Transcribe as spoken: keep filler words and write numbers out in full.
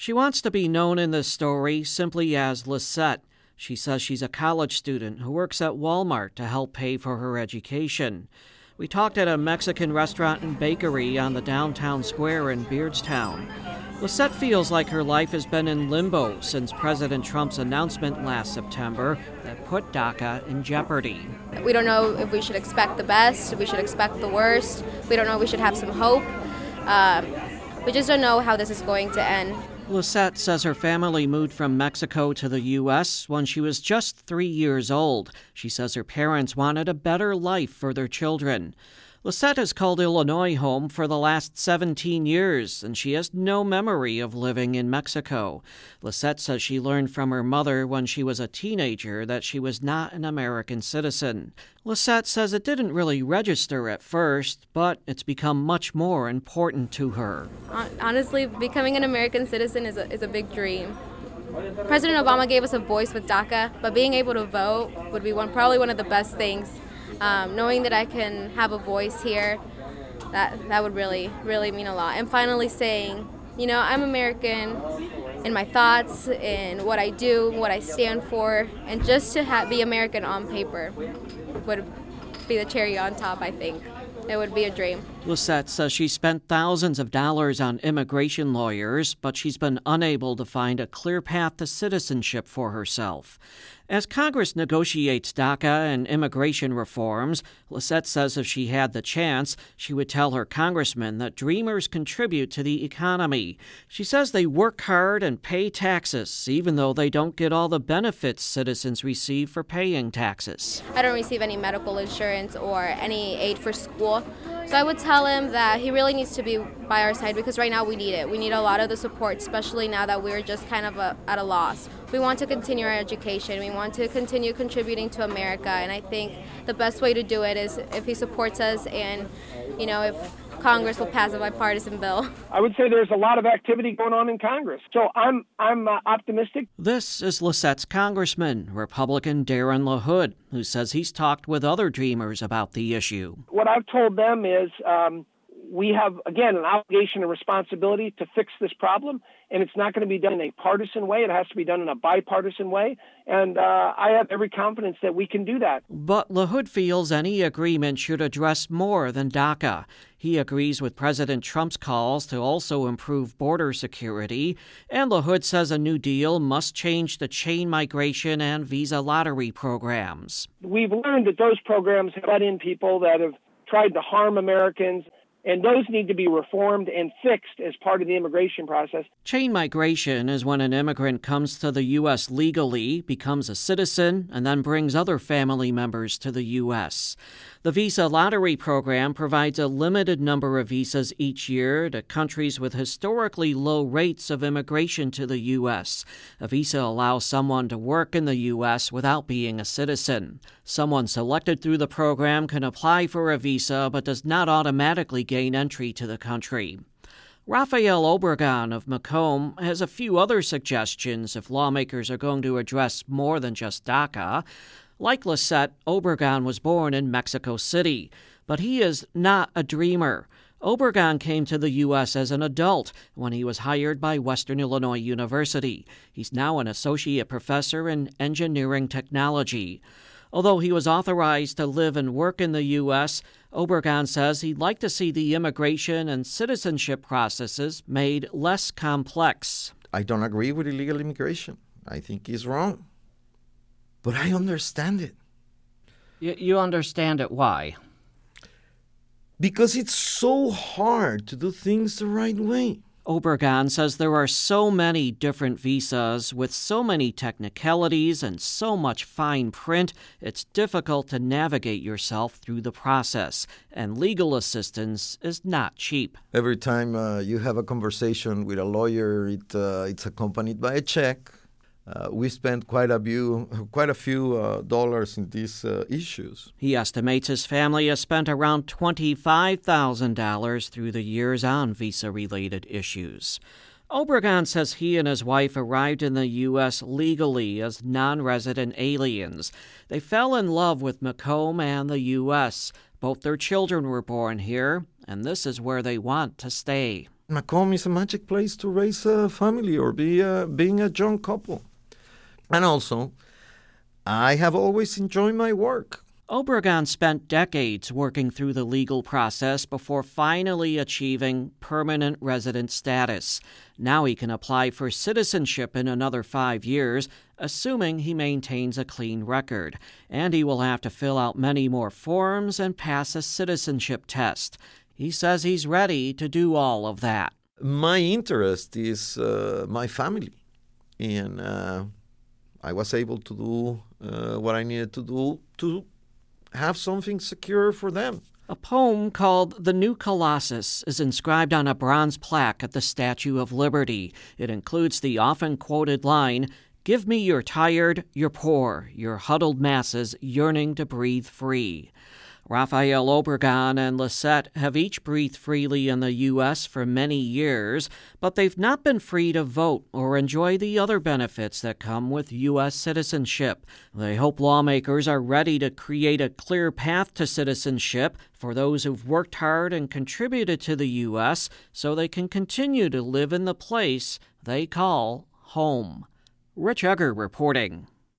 She wants to be known in this story simply as Lisette. She says she's a college student who works at Walmart to help pay for her education. We talked at a Mexican restaurant and bakery on the downtown square in Beardstown. Lisette feels like her life has been in limbo since President Trump's announcement last September that put DACA in jeopardy. We don't know if we should expect the best, if we should expect the worst. We don't know if we should have some hope. Um, we just don't know how this is going to end. Lisette says her family moved from Mexico to the U S when she was just three years old. She says her parents wanted a better life for their children. Lisette has called Illinois home for the last seventeen years, and she has no memory of living in Mexico. Lisette says she learned from her mother when she was a teenager that she was not an American citizen. Lisette says it didn't really register at first, but it's become much more important to her. Honestly, becoming an American citizen is a, is a big dream. President Obama gave us a voice with DACA, but being able to vote would be one probably one of the best things. Um, knowing that I can have a voice here, that that would really, really mean a lot. And finally saying, you know, I'm American in my thoughts, in what I do, what I stand for, and just to ha- be American on paper would be the cherry on top, I think. It would be a dream. Lisette says she spent thousands of dollars on immigration lawyers, but she's been unable to find a clear path to citizenship for herself. As Congress negotiates DACA and immigration reforms, Lisette says if she had the chance, she would tell her congressman that Dreamers contribute to the economy. She says they work hard and pay taxes, even though they don't get all the benefits citizens receive for paying taxes. I don't receive any medical insurance or any aid for school. So I would tell him that he really needs to be by our side because right now we need it. We need a lot of the support, especially now that we're just kind of a, at a loss. We want to continue our education. We want to continue contributing to America. And I think the best way to do it is if he supports us and, you know, if Congress will pass a bipartisan bill. I would say there's a lot of activity going on in Congress. So I'm I'm uh, optimistic. This is Lisette's congressman, Republican Darren LaHood, who says he's talked with other Dreamers about the issue. What I've told them is um, we have, again, an obligation and responsibility to fix this problem, and it's not going to be done in a partisan way. It has to be done in a bipartisan way, and uh, I have every confidence that we can do that. But LaHood feels any agreement should address more than DACA. He agrees with President Trump's calls to also improve border security, and LaHood says a new deal must change the chain migration and visa lottery programs. We've learned that those programs have let in people that have tried to harm Americans, and those need to be reformed and fixed as part of the immigration process. Chain migration is when an immigrant comes to the U S legally, becomes a citizen, and then brings other family members to the U S. The visa lottery program provides a limited number of visas each year to countries with historically low rates of immigration to the U S. A visa allows someone to work in the U S without being a citizen. Someone selected through the program can apply for a visa but does not automatically gain entry to the country. Rafael Obregon of Macomb has a few other suggestions if lawmakers are going to address more than just DACA. Like Lisette, Obregon was born in Mexico City, but he is not a dreamer. Obregon came to the U S as an adult when he was hired by Western Illinois University. He's now an associate professor in engineering technology. Although he was authorized to live and work in the U S, Obregon says he'd like to see the immigration and citizenship processes made less complex. I don't agree with illegal immigration. I think it's wrong. But I understand it. You, you understand it. Why? Because it's so hard to do things the right way. Obregon says there are so many different visas with so many technicalities and so much fine print, it's difficult to navigate yourself through the process, and legal assistance is not cheap. Every time uh, you have a conversation with a lawyer, it, uh, it's accompanied by a check. Uh, we spent quite a few, quite a few uh, dollars in these uh, issues. He estimates his family has spent around twenty-five thousand dollars through the years on visa-related issues. Obregon says he and his wife arrived in the U S legally as non-resident aliens. They fell in love with Macomb and the U S. Both their children were born here, and this is where they want to stay. Macomb is a magic place to raise a family or be a, being a young couple. And also, I have always enjoyed my work. Obregon spent decades working through the legal process before finally achieving permanent resident status. Now he can apply for citizenship in another five years, assuming he maintains a clean record. And he will have to fill out many more forms and pass a citizenship test. He says he's ready to do all of that. My interest is uh, my family. And uh, I was able to do uh, what I needed to do to have something secure for them. A poem called The New Colossus is inscribed on a bronze plaque at the Statue of Liberty. It includes the often quoted line, "Give me your tired, your poor, your huddled masses yearning to breathe free." Rafael Obregon and Lisette have each breathed freely in the U S for many years, but they've not been free to vote or enjoy the other benefits that come with U S citizenship. They hope lawmakers are ready to create a clear path to citizenship for those who've worked hard and contributed to the U S so they can continue to live in the place they call home. Rich Egger reporting.